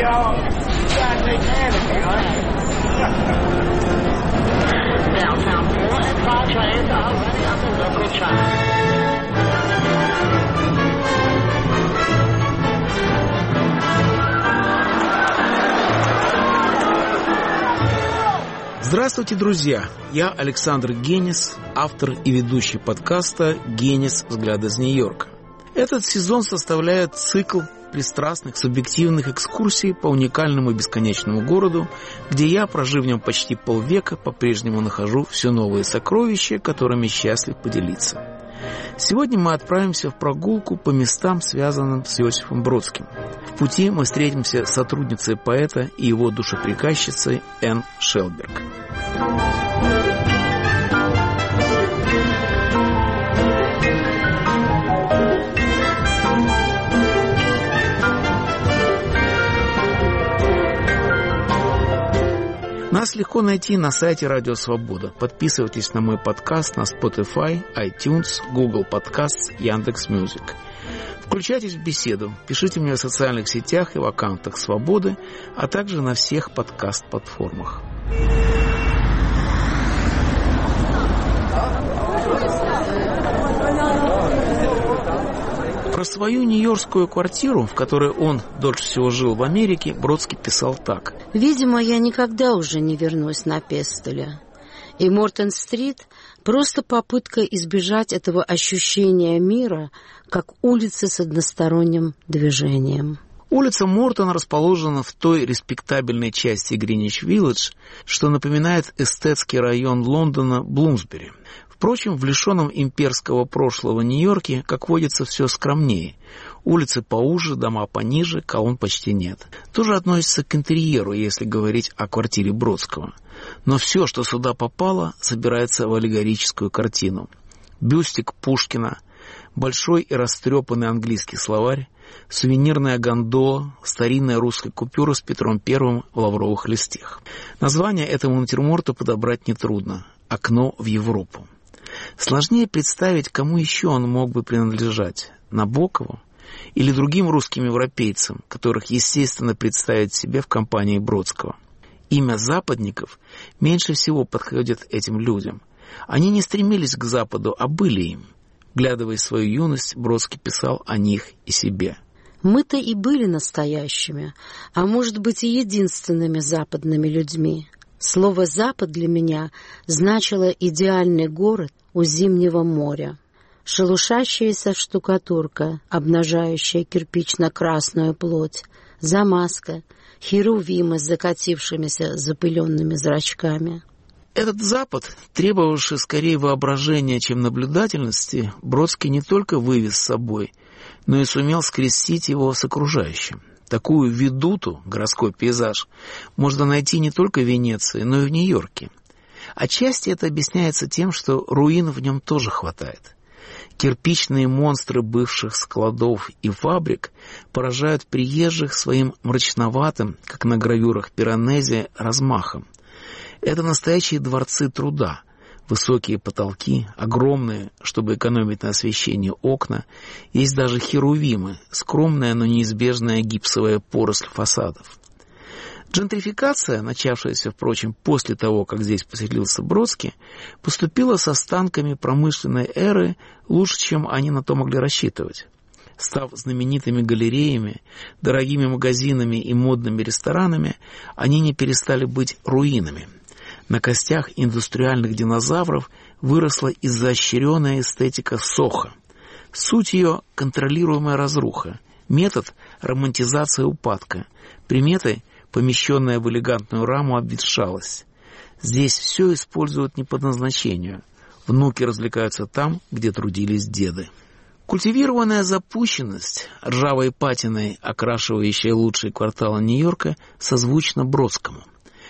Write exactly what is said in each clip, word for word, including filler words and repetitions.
Downtown four and five trains are already on the local track. Здравствуйте, друзья! Я Александр Генис, автор и ведущий подкаста «Генис. Взгляд из Нью-Йорка». Этот сезон составляет цикл пристрастных, субъективных экскурсий по уникальному и бесконечному городу, где я, прожив в нем почти полвека, по-прежнему нахожу все новые сокровища, которыми счастлив поделиться. Сегодня мы отправимся в прогулку по местам, связанным с Иосифом Бродским. В пути мы встретимся с сотрудницей поэта и его душеприказчицей Энн Шелберг. Нас легко найти на сайте Радио Свобода. Подписывайтесь на мой подкаст на Spotify, iTunes, Google Podcasts, Яндекс.Мьюзик. Включайтесь в беседу, пишите мне в социальных сетях и в аккаунтах Свободы, а также на всех подкаст-платформах. Про свою нью-йоркскую квартиру, в которой он дольше всего жил в Америке, Бродский писал так. «Видимо, я никогда уже не вернусь на Пестоля. И Мортон-стрит – просто попытка избежать этого ощущения мира, как улицы с односторонним движением». Улица Мортон расположена в той респектабельной части Гринвич-Виллидж, что напоминает эстетский район Лондона Блумсбери. Впрочем, в лишенном имперского прошлого Нью-Йорке, как водится, все скромнее. Улицы поуже, дома пониже, колонн почти нет. Тоже относится к интерьеру, если говорить о квартире Бродского. Но все, что сюда попало, собирается в аллегорическую картину. Бюстик Пушкина, большой и растрепанный английский словарь, сувенирная гондола, старинная русская купюра с Петром Первым в лавровых листьях. Название этому натюрморту подобрать нетрудно. «Окно в Европу». Сложнее представить, кому еще он мог бы принадлежать – Набокову или другим русским европейцам, которых, естественно, представить себе в компании Бродского. Имя западников меньше всего подходит этим людям. Они не стремились к Западу, а были им. Вглядываясь в свою юность, Бродский писал о них и себе. «Мы-то и были настоящими, а может быть и единственными западными людьми. Слово «Запад» для меня значило идеальный город у зимнего моря. Шелушащаяся штукатурка, обнажающая кирпично-красную плоть, замазка, херувимы с закатившимися запыленными зрачками». Этот Запад, требовавший скорее воображения, чем наблюдательности, Бродский не только вывез с собой, но и сумел скрестить его с окружающим. Такую ведуту, городской пейзаж, можно найти не только в Венеции, но и в Нью-Йорке. Отчасти это объясняется тем, что руин в нем тоже хватает. Кирпичные монстры бывших складов и фабрик поражают приезжих своим мрачноватым, как на гравюрах Пиранези, размахом. Это настоящие дворцы труда. Высокие потолки, огромные, чтобы экономить на освещении окна. Есть даже херувимы, скромная, но неизбежная гипсовая поросль фасадов. Джентрификация, начавшаяся, впрочем, после того, как здесь поселился Бродский, поступила с останками промышленной эры лучше, чем они на то могли рассчитывать. Став знаменитыми галереями, дорогими магазинами и модными ресторанами, они не перестали быть руинами. На костях индустриальных динозавров выросла изощренная эстетика Сохо. Суть ее – контролируемая разруха, метод – романтизация упадка, приметы – помещенная в элегантную раму обветшалость. Здесь все используют не по назначению. Внуки развлекаются там, где трудились деды. Культивированная запущенность, ржавой патиной, окрашивающая лучшие кварталы Нью-Йорка, созвучна Бродскому.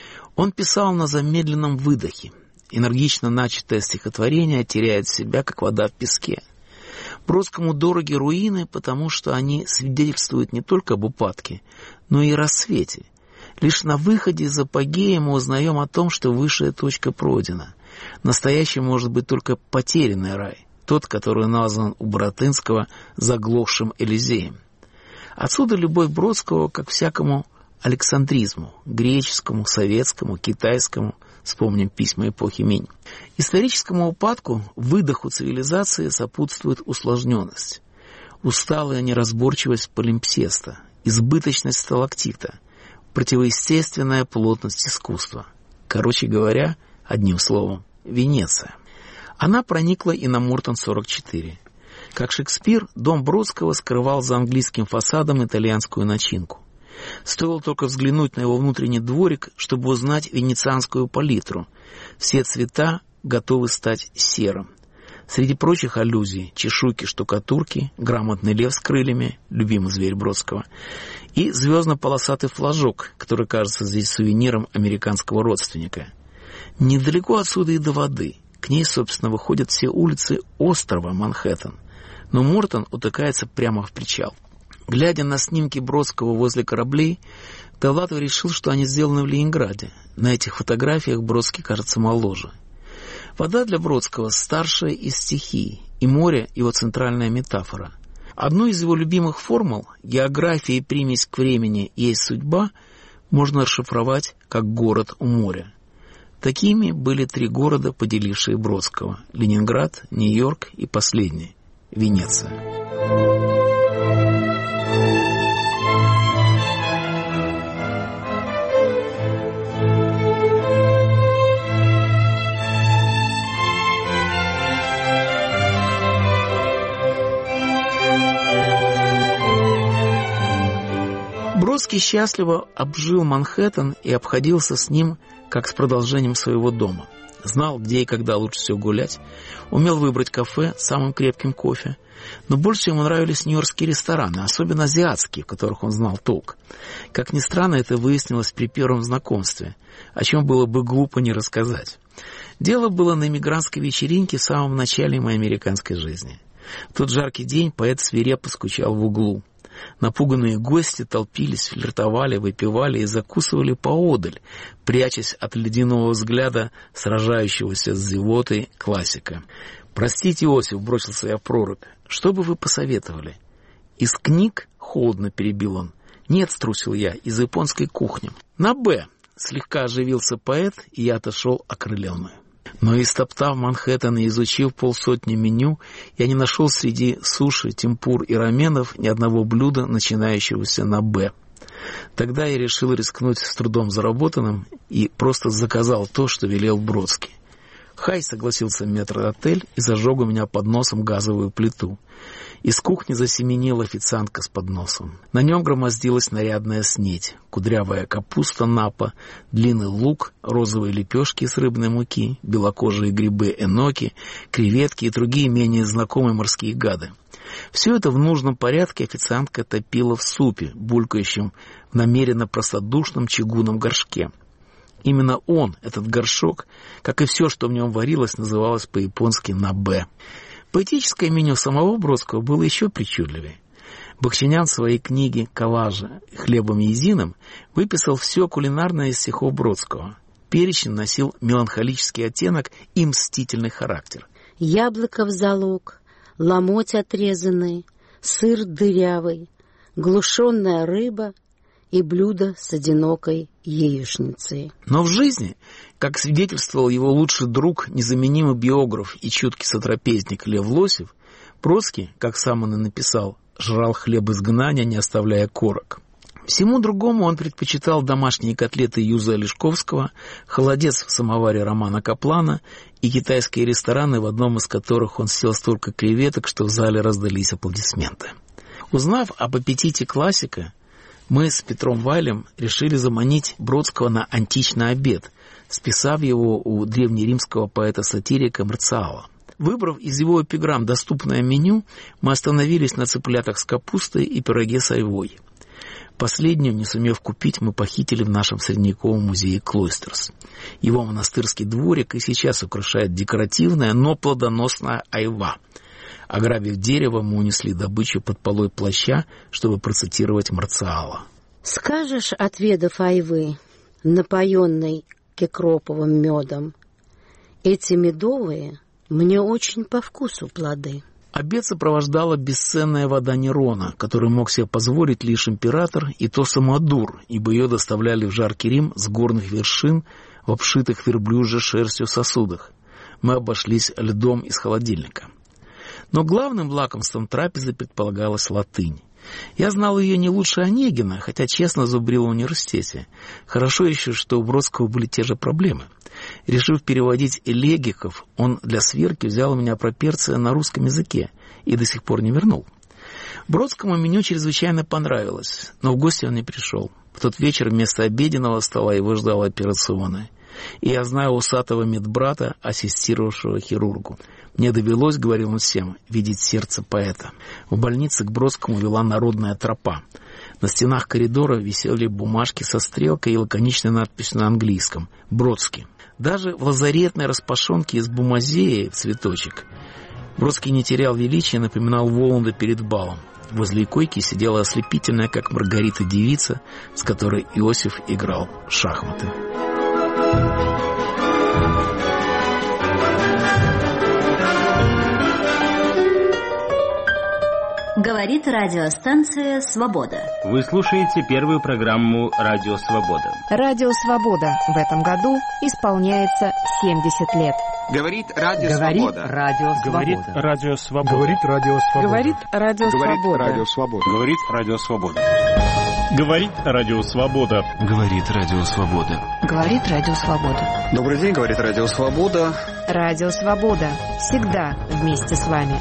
Он писал на замедленном выдохе. Энергично начатое стихотворение теряет себя, как вода в песке. Бродскому дороги руины, потому что они свидетельствуют не только об упадке, но и рассвете. Лишь на выходе из апогея мы узнаем о том, что высшая точка пройдена. Настоящий может быть только потерянный рай, тот, который назван у Баратынского заглохшим Элизеем. Отсюда любовь Бродского, как всякому александризму, греческому, советскому, китайскому, вспомним письма эпохи Минь. Историческому упадку, выдоху цивилизации сопутствует усложненность, усталая неразборчивость полимпсеста, избыточность сталактита, противоестественная плотность искусства. Короче говоря, одним словом, Венеция. Она проникла и на Мортон сорок четыре. Как Шекспир, дом Бродского скрывал за английским фасадом итальянскую начинку. Стоило только взглянуть на его внутренний дворик, чтобы узнать венецианскую палитру. Все цвета готовы стать серым. Среди прочих аллюзий — чешуйки, штукатурки, грамотный лев с крыльями, любимый зверь Бродского, и звездно-полосатый флажок, который кажется здесь сувениром американского родственника. Недалеко отсюда и до воды. К ней, собственно, выходят все улицы острова Манхэттен. Но Мортон утыкается прямо в причал. Глядя на снимки Бродского возле кораблей, Довлатов решил, что они сделаны в Ленинграде. На этих фотографиях Бродский кажется моложе. Вода для Бродского старшая из стихий, и море — его центральная метафора. Одну из его любимых формул «география и примесь к времени есть судьба» можно расшифровать как «город у моря». Такими были три города, поделившие Бродского — Ленинград, Нью-Йорк и последний — Венеция. Бродский счастливо обжил Манхэттен и обходился с ним как с продолжением своего дома. Знал, где и когда лучше всего гулять, умел выбрать кафе с самым крепким кофе. Но больше всего ему нравились нью-йоркские рестораны, особенно азиатские, в которых он знал толк. Как ни странно, это выяснилось при первом знакомстве, о чем было бы глупо не рассказать. Дело было на эмигрантской вечеринке в самом начале моей американской жизни. В тот жаркий день поэт свирепо скучал в углу. Напуганные гости толпились, флиртовали, выпивали и закусывали поодаль, прячась от ледяного взгляда сражающегося с зевотой классика. «Простите, Иосиф», — бросился я в прорубь, — «что бы вы посоветовали?» «Из книг?» — холодно перебил он. «Нет», — струсил я, — «из японской кухни». «На «Б», — слегка оживился поэт, и я отошел окрыленный. Но истоптав Манхэттен и изучив полсотни меню, я не нашел среди суши, темпур и раменов ни одного блюда, начинающегося на «Б». Тогда я решил рискнуть с трудом заработанным и просто заказал то, что велел Бродский. «Хай», — согласился метрдотель и зажег у меня под носом газовую плиту. Из кухни засеменила официантка с подносом. На нем громоздилась нарядная снедь, кудрявая капуста напа, длинный лук, розовые лепешки из рыбной муки, белокожие грибы эноки, креветки и другие менее знакомые морские гады. Все это в нужном порядке официантка топила в супе, булькающем в намеренно простодушном чугунном горшке. Именно он, этот горшок, как и все, что в нем варилось, называлось по-японски «на «Б». Поэтическое меню самого Бродского было еще причудливее. Бахчинян в своей книге «Коллажи хлебом езиным» выписал все кулинарное из стихов Бродского. Перечень носил меланхолический оттенок и мстительный характер. Яблоко в залог, ломоть отрезанный, сыр дырявый, глушенная рыба и блюдо с одинокой яичницей. Но в жизни, как свидетельствовал его лучший друг, незаменимый биограф и чуткий сотрапезник Лев Лосев, Бродский, как сам он и написал, жрал хлеб изгнания, не оставляя корок. Всему другому он предпочитал домашние котлеты Юза Олешковского, холодец в самоваре Романа Каплана и китайские рестораны, в одном из которых он съел столько креветок, что в зале раздались аплодисменты. Узнав об аппетите классика, мы с Петром Вайлем решили заманить Бродского на античный обед, списав его у древнеримского поэта-сатирика Марциала. Выбрав из его эпиграмм доступное меню, мы остановились на цыплятах с капустой и пироге с айвой. Последнюю, не сумев купить, мы похитили в нашем средневековом музее Клойстерс. Его монастырский дворик и сейчас украшает декоративная, но плодоносная айва. Ограбив дерево, мы унесли добычу под полой плаща, чтобы процитировать Марциала. «Скажешь, отведав айвы, напоенной кекроповым медом, эти медовые мне очень по вкусу плоды». Обед сопровождала бесценная вода Нерона, которую мог себе позволить лишь император, и то самодур, ибо ее доставляли в жаркий Рим с горных вершин в обшитых верблюжьей шерстью сосудах. Мы обошлись льдом из холодильника. Но главным лакомством трапезы предполагалась латынь. Я знал ее не лучше Онегина, хотя честно зубрил в университете. Хорошо еще, что у Бродского были те же проблемы. Решив переводить элегиков, он для сверки взял у меня проперция на русском языке и до сих пор не вернул. Бродскому меню чрезвычайно понравилось, но в гости он не пришел. В тот вечер вместо обеденного стола его ждала операционная. И я знаю усатого медбрата, ассистировавшего хирургу. Мне довелось, говорил он всем, видеть сердце поэта. В больнице к Бродскому вела народная тропа. На стенах коридора висели бумажки со стрелкой и лаконичной надписью на английском «Бродский». Даже в лазаретной распашонке из бумазеи в цветочек Бродский не терял величия, напоминал Воланда перед балом. Возле койки сидела ослепительная, как Маргарита, девица, с которой Иосиф играл в шахматы. Говорит радиостанция «Свобода». Вы слушаете первую программу «Радио Свобода». «Радио Свобода» в этом году исполняется семьдесят лет. Говорит Радио Говорит Свобода. Радио Говорит Свобода. Радио Свобода. Говорит Радио Свобода. Говорит Радио Говорит Свобода. Радио Свобода. Говорит Радио Свобода. Говорит Радио Свобода. Говорит Радио Свобода. Добрый день, говорит Радио Свобода. Радио Свобода. Всегда вместе с вами.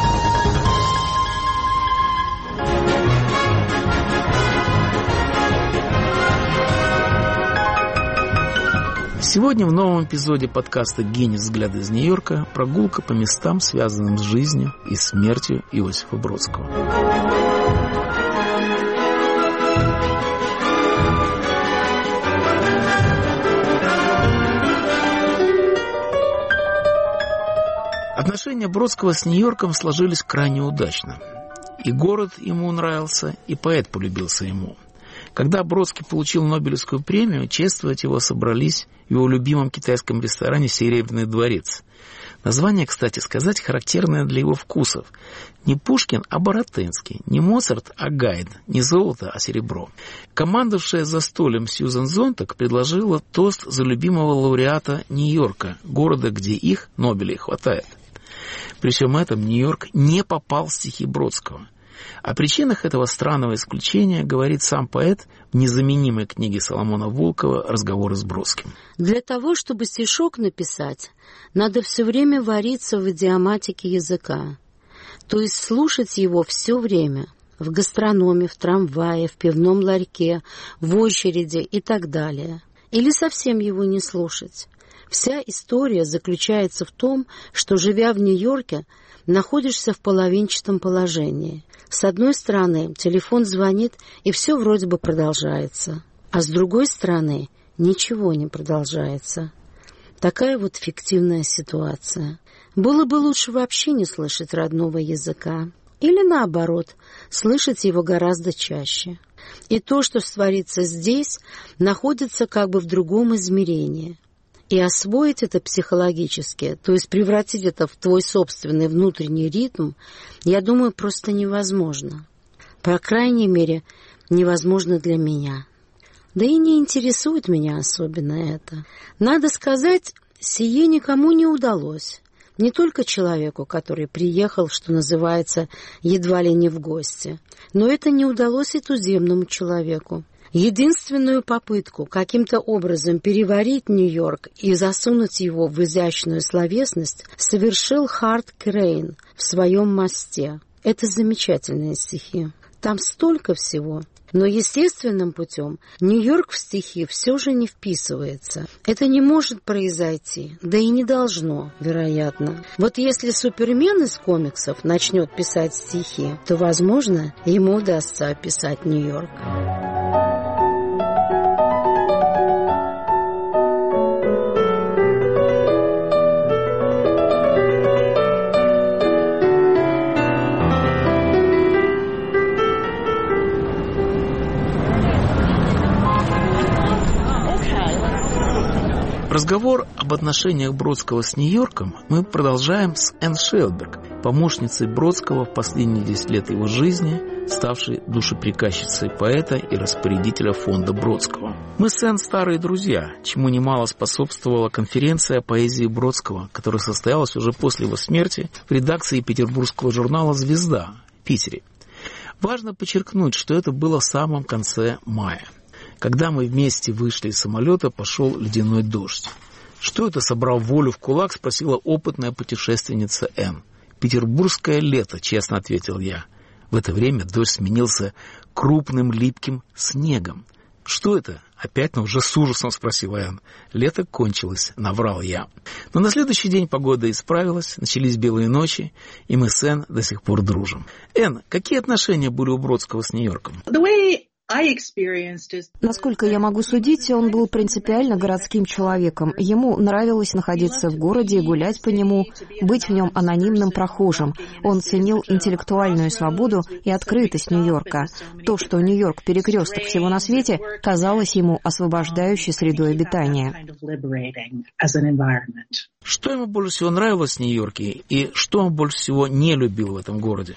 Сегодня в новом эпизоде подкаста «Гений. Взгляды из Нью-Йорка» прогулка по местам, связанным с жизнью и смертью Иосифа Бродского. Отношения Бродского с Нью-Йорком сложились крайне удачно. И город ему нравился, и поэт полюбился ему. Когда Бродский получил Нобелевскую премию, чествовать его собрались в его любимом китайском ресторане «Серебряный дворец». Название, кстати сказать, характерное для его вкусов. Не Пушкин, а Баратынский, не Моцарт, а Гайд, не золото, а серебро. Командовавшая застольем Сьюзен Зонтак предложила тост за любимого лауреата Нью-Йорка, города, где их, Нобелей, хватает. При всем этом Нью-Йорк не попал в стихи Бродского. О причинах этого странного исключения говорит сам поэт в незаменимой книге Соломона Волкова «Разговоры с Бродским». Для того, чтобы стишок написать, надо все время вариться в идиоматике языка, то есть слушать его все время, в гастрономе, в трамвае, в пивном ларьке, в очереди и так далее. Или совсем его не слушать. Вся история заключается в том, что, живя в Нью-Йорке, находишься в половинчатом положении. С одной стороны, телефон звонит, и все вроде бы продолжается. А с другой стороны, ничего не продолжается. Такая вот фиктивная ситуация. Было бы лучше вообще не слышать родного языка. Или наоборот, слышать его гораздо чаще. И то, что творится здесь, находится как бы в другом измерении. И освоить это психологически, то есть превратить это в твой собственный внутренний ритм, я думаю, просто невозможно. По крайней мере, невозможно для меня. Да и не интересует меня особенно это. Надо сказать, сие никому не удалось. Не только человеку, который приехал, что называется, едва ли не в гости, но это не удалось и туземному человеку. Единственную попытку каким-то образом переварить Нью-Йорк и засунуть его в изящную словесность совершил Харт Крейн в своем «Мосте». Это замечательные стихи. Там столько всего. Но естественным путем Нью-Йорк в стихи все же не вписывается. Это не может произойти, да и не должно, вероятно. Вот если Супермен из комиксов начнет писать стихи, то, возможно, ему удастся описать Нью-Йорк. Разговор об отношениях Бродского с Нью-Йорком мы продолжаем с Энн Шелберг, помощницей Бродского в последние десять лет его жизни, ставшей душеприказчицей поэта и распорядителя фонда Бродского. Мы с Энн старые друзья, чему немало способствовала конференция о поэзии Бродского, которая состоялась уже после его смерти в редакции петербургского журнала «Звезда» в Питере. Важно подчеркнуть, что это было в самом конце мая. Когда мы вместе вышли из самолета, пошел ледяной дождь. «Что это, собрал волю в кулак?» — спросила опытная путешественница Энн. «Петербургское лето», — честно ответил я. В это время дождь сменился крупным липким снегом. «Что это?» — опять, но уже с ужасом спросила Энн. «Лето кончилось», — наврал я. Но на следующий день погода исправилась, начались белые ночи, и мы с Энн до сих пор дружим. Энн, какие отношения были у Бродского с Нью-Йорком? Насколько я могу судить, он был принципиально городским человеком. Ему нравилось находиться в городе и гулять по нему, быть в нем анонимным прохожим. Он ценил интеллектуальную свободу и открытость Нью-Йорка. То, что Нью-Йорк — перекресток всего на свете, казалось ему освобождающей средой обитания. Что ему больше всего нравилось в Нью-Йорке и что он больше всего не любил в этом городе?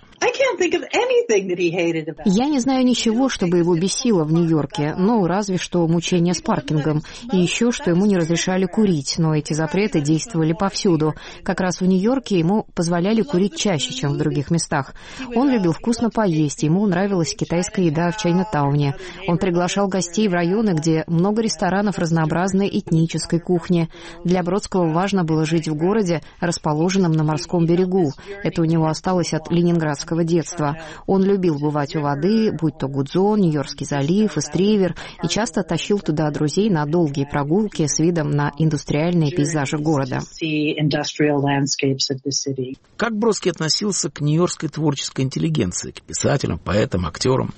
Я не знаю ничего, чтобы его бесило в Нью-Йорке, ну, разве что мучения с паркингом. И еще, что ему не разрешали курить, но эти запреты действовали повсюду. Как раз в Нью-Йорке ему позволяли курить чаще, чем в других местах. Он любил вкусно поесть, ему нравилась китайская еда в Чайнатауне. Он приглашал гостей в районы, где много ресторанов разнообразной этнической кухни. Для Бродского важно было жить в городе, расположенном на морском берегу. Это у него осталось от ленинградского детства. Он любил бывать у воды, будь то Гудзон, Нью-Йоркский залив, Истривер, и часто тащил туда друзей на долгие прогулки с видом на индустриальные пейзажи города. Как Бродский относился к нью-йоркской творческой интеллигенции, к писателям, поэтам, актерам?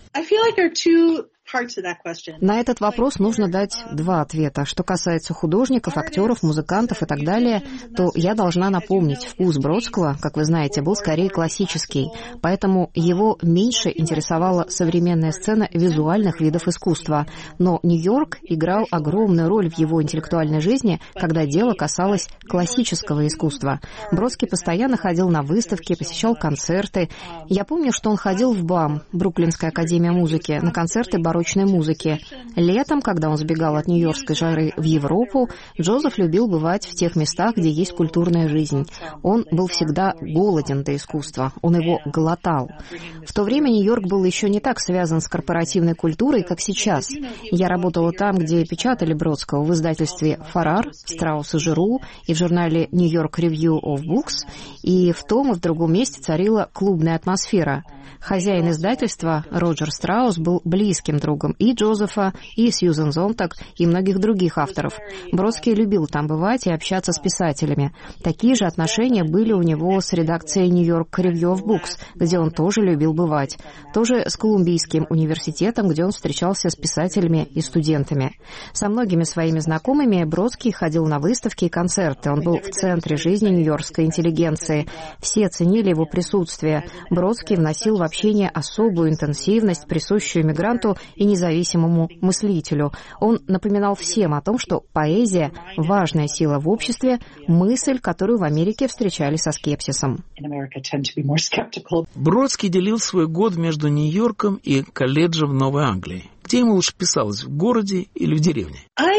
На этот вопрос нужно дать два ответа. Что касается художников, актеров, музыкантов и так далее, то я должна напомнить, вкус Бродского, как вы знаете, был скорее классический, поэтому его меньше интересовала современная сцена визуальных видов искусства. Но Нью-Йорк играл огромную роль в его интеллектуальной жизни, когда дело касалось классического искусства. Бродский постоянно ходил на выставки, посещал концерты. Я помню, что он ходил в БАМ, Бруклинская академия музыки, на концерты барочной музыки. Летом, когда он сбегал от нью-йоркской жары в Европу, Джозеф любил бывать в тех местах, где есть культурная жизнь. Он был всегда голоден до искусства, он его глотал. В то время Нью-Йорк был еще не так связан с корпоративной культурой, как сейчас. Я работала там, где печатали Бродского, в издательстве «Фарар», «Страус и Жиру» и в журнале «New York Review of Books», и в том и в другом месте царила клубная атмосфера. Хозяин издательства, Роджер Страус, был близким другом и Джозефа, и Сьюзен Зонтаг, и многих других авторов. Бродский любил там бывать и общаться с писателями. Такие же отношения были у него с редакцией New York Review of Books, где он тоже любил бывать. Тоже с Колумбийским университетом, где он встречался с писателями и студентами. Со многими своими знакомыми Бродский ходил на выставки и концерты. Он был в центре жизни нью-йоркской интеллигенции. Все ценили его присутствие. Бродский вносил в общение особую интенсивность, присущую мигранту и независимому мыслителю. Он напоминал всем о том, что поэзия – важная сила в обществе, мысль, которую в Америке встречали со скепсисом. Бродский делил свой год между Нью-Йорком и колледжем в Новой Англии. Где ему лучше писалось, в городе или в деревне?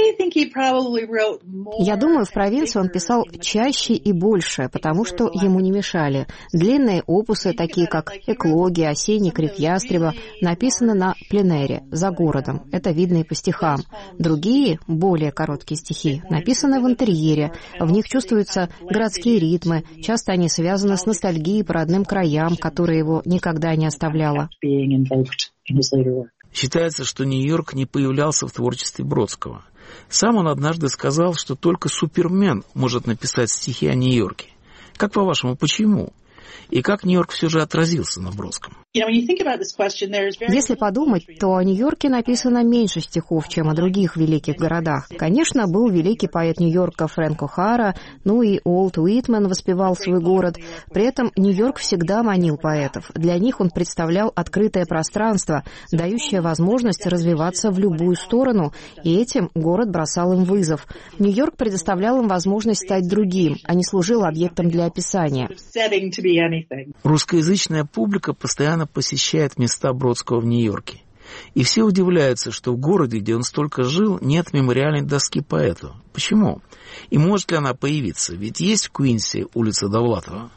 Я думаю, в провинции он писал чаще и больше, потому что ему не мешали. Длинные опусы, такие как «Эклогия», «Осенний крик ястреба», написаны на пленэре, за городом. Это видно и по стихам. Другие, более короткие стихи, написаны в интерьере. В них чувствуются городские ритмы. Часто они связаны с ностальгией по родным краям, которая его никогда не оставляла. Считается, что Нью-Йорк не появлялся в творчестве Бродского. Сам он однажды сказал, что только Супермен может написать стихи о Нью-Йорке. Как по-вашему, почему? И как Нью-Йорк все же отразился на Бродском? Если подумать, то о Нью-Йорке написано меньше стихов, чем о других великих городах. Конечно, был великий поэт Нью-Йорка Фрэнк О'Хара, ну и Уолт Уитмен воспевал свой город. При этом Нью-Йорк всегда манил поэтов. Для них он представлял открытое пространство, дающее возможность развиваться в любую сторону, и этим город бросал им вызов. Нью-Йорк предоставлял им возможность стать другим, а не служил объектом для описания. Русскоязычная публика постоянно посещает места Бродского в Нью-Йорке. И все удивляются, что в городе, где он столько жил, нет мемориальной доски поэту. Почему? И может ли она появиться? Ведь есть в Куинсе улица Довлатова.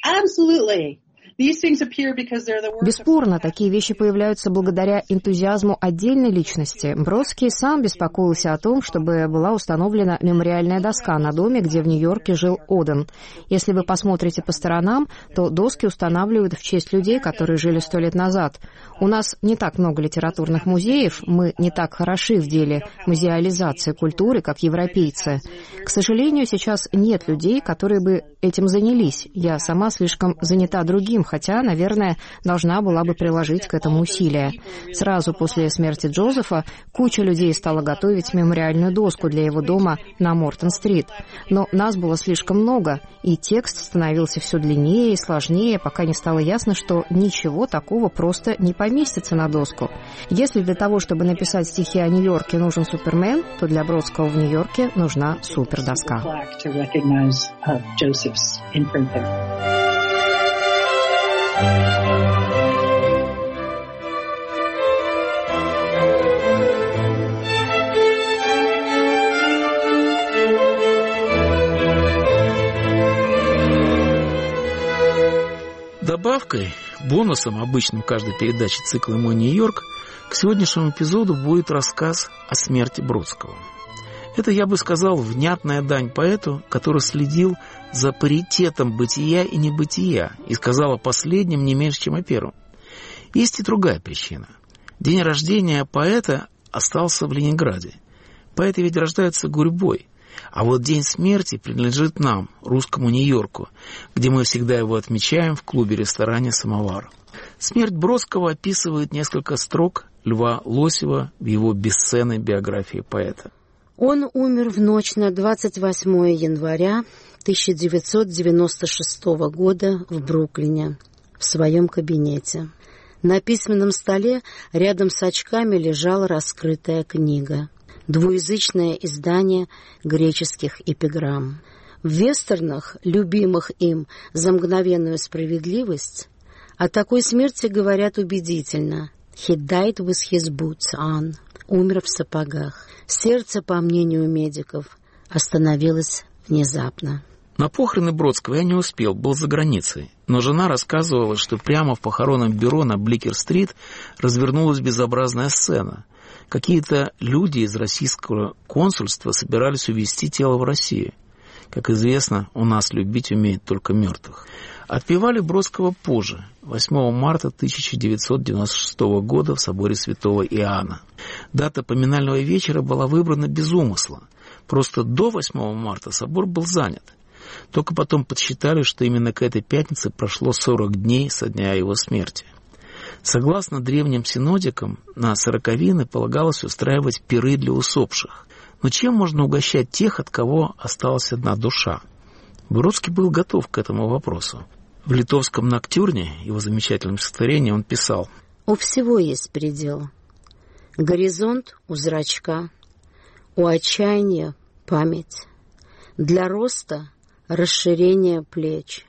Бесспорно, такие вещи появляются благодаря энтузиазму отдельной личности. Бродский сам беспокоился о том, чтобы была установлена мемориальная доска на доме, где в Нью-Йорке жил Оден. Если вы посмотрите по сторонам, то доски устанавливают в честь людей, которые жили сто лет назад. У нас не так много литературных музеев, мы не так хороши в деле музеализации культуры, как европейцы. К сожалению, сейчас нет людей, которые бы этим занялись. Я сама слишком занята другим, хотя, наверное, должна была бы приложить к этому усилия. Сразу после смерти Джозефа куча людей стала готовить мемориальную доску для его дома на Мортон-стрит. Но нас было слишком много, и текст становился все длиннее и сложнее, пока не стало ясно, что ничего такого просто не поместится на доску. Если для того, чтобы написать стихи о Нью-Йорке, нужен Супермен, то для Бродского в Нью-Йорке нужна супердоска. Добавкой, бонусом обычным каждой передачи цикла «Мой Нью-Йорк» к сегодняшнему эпизоду будет рассказ о смерти Бродского. Это, я бы сказал, внятная дань поэту, который следил за паритетом бытия и небытия и сказал о последнем не меньше, чем о первом. Есть и другая причина. День рождения поэта остался в Ленинграде. Поэты ведь рождаются гурьбой. А вот день смерти принадлежит нам, русскому Нью-Йорку, где мы всегда его отмечаем в клубе-ресторане «Самовар». Смерть Бродского описывает несколько строк Льва Лосева в его бесценной биографии поэта. Он умер в ночь на двадцать восьмое января тысяча девятьсот девяносто шестого года в Бруклине, в своем кабинете. На письменном столе рядом с очками лежала раскрытая книга. Двуязычное издание греческих эпиграмм. В вестернах, любимых им за мгновенную справедливость, о такой смерти говорят убедительно. «He died with his boots on». Умер в сапогах. Сердце, по мнению медиков, остановилось внезапно. На похороны Бродского я не успел, был за границей. Но жена рассказывала, что прямо в похоронном бюро на Бликер-стрит развернулась безобразная сцена. Какие-то люди из российского консульства собирались увезти тело в Россию. Как известно, у нас любить умеют только мертвых. Отпевали Бродского позже, восьмого марта тысяча девятьсот девяносто шестого года в соборе святого Иоанна. Дата поминального вечера была выбрана без умысла. Просто до восьмого марта собор был занят. Только потом подсчитали, что именно к этой пятнице прошло сорок дней со дня его смерти. Согласно древним синодикам, на сороковины полагалось устраивать пиры для усопших. Но чем можно угощать тех, от кого осталась одна душа? Бродский был готов к этому вопросу. В литовском «Ноктюрне», его замечательном стихотворении, он писал: «У всего есть предел. Горизонт у зрачка, у отчаяния память, для роста расширение плеч.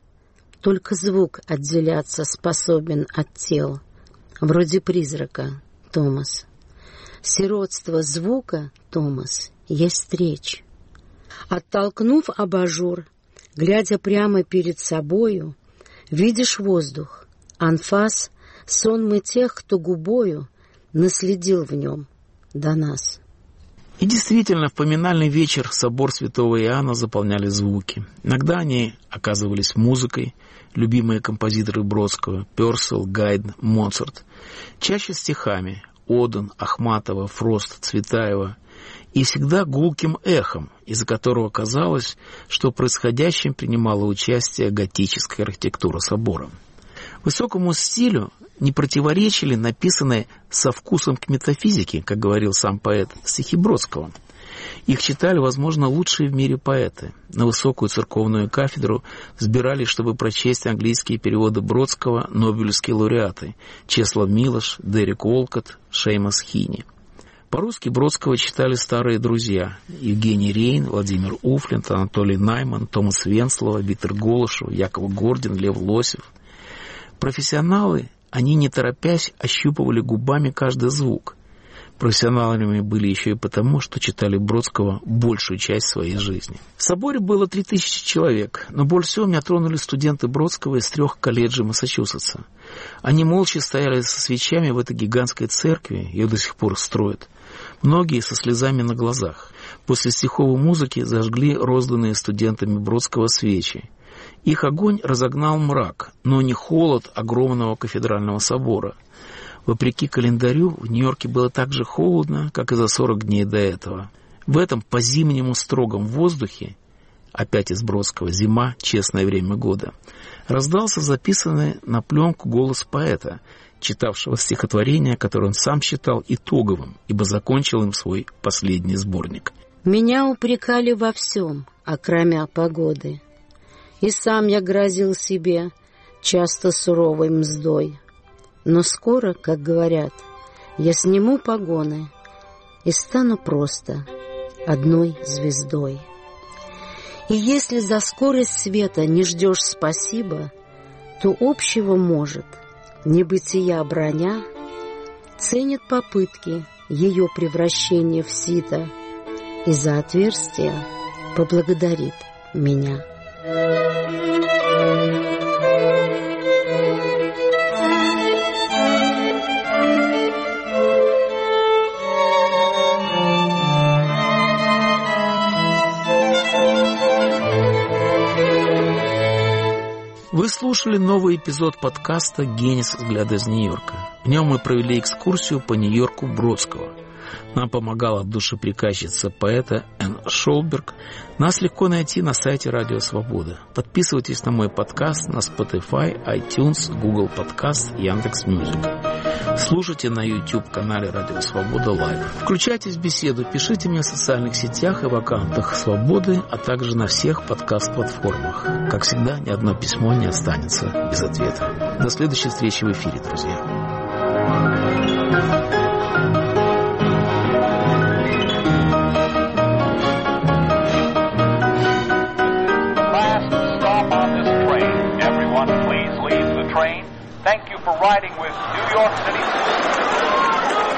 Только звук отделяться способен от тел, вроде призрака, Томас. Сиротство звука, Томас, есть речь. Оттолкнув абажур, глядя прямо перед собою, видишь воздух, анфас, сонмы тех, кто губою наследил в нем до нас». И действительно, в поминальный вечер собор святого Иоанна заполняли звуки. Иногда они оказывались музыкой, любимые композиторы Бродского — Пёрселл, Гайдн, Моцарт. Чаще стихами — Оден, Ахматова, Фрост, Цветаева. И всегда гулким эхом, из-за которого казалось, что в происходящем принимала участие готическая архитектура собора. Высокому стилю не противоречили написанные со вкусом к метафизике, как говорил сам поэт, стихи Бродского. Их читали, возможно, лучшие в мире поэты. На высокую церковную кафедру сбирались, чтобы прочесть английские переводы Бродского нобелевские лауреаты Чеслав Милош, Дерек Олкот, Шеймас Хини. По-русски Бродского читали старые друзья: Евгений Рейн, Владимир Уфлинт, Анатолий Найман, Томас Венслова, Виктор Голышев, Яков Гордин, Лев Лосев. Профессионалы, они не торопясь ощупывали губами каждый звук. Профессионалами были еще и потому, что читали Бродского большую часть своей жизни. В соборе было три тысячи человек, но больше всего меня тронули студенты Бродского из трех колледжей Массачусетса. Они молча стояли со свечами в этой гигантской церкви, ее до сих пор строят. Многие со слезами на глазах. После стиховой музыки зажгли розданные студентами Бродского свечи. Их огонь разогнал мрак, но не холод огромного кафедрального собора. Вопреки календарю, в Нью-Йорке было так же холодно, как и за сорок дней до этого. В этом по-зимнему строгом воздухе, опять из Бродского, зима, честное время года, раздался записанный на пленку голос поэта, читавшего стихотворение, которое он сам считал итоговым, ибо закончил им свой последний сборник. «Меня упрекали во всем, окромя погоды, и сам я грозил себе часто суровой мздой. Но скоро, как говорят, я сниму погоны и стану просто одной звездой. И если за скорость света не ждешь спасибо, то общего может небытия броня ценит попытки ее превращения в сито и за отверстие поблагодарит меня». Вы слушали новый эпизод подкаста «Генис. Взгляды из Нью-Йорка». В нем мы провели экскурсию по Нью-Йорку Бродского. Нам помогала душеприказчица поэта Энн Шолберг. Нас легко найти на сайте Радио Свобода. Подписывайтесь на мой подкаст на Spotify, iTunes, Google Podcast, Яндекс.Мьюзик. Слушайте на YouTube-канале Радио Свобода Лайв. Включайтесь в беседу, пишите мне в социальных сетях и в аккаунтах Свободы, а также на всех подкаст-платформах. Как всегда, ни одно письмо не останется без ответа. До следующей встречи в эфире, друзья. Thank you for riding with New York City.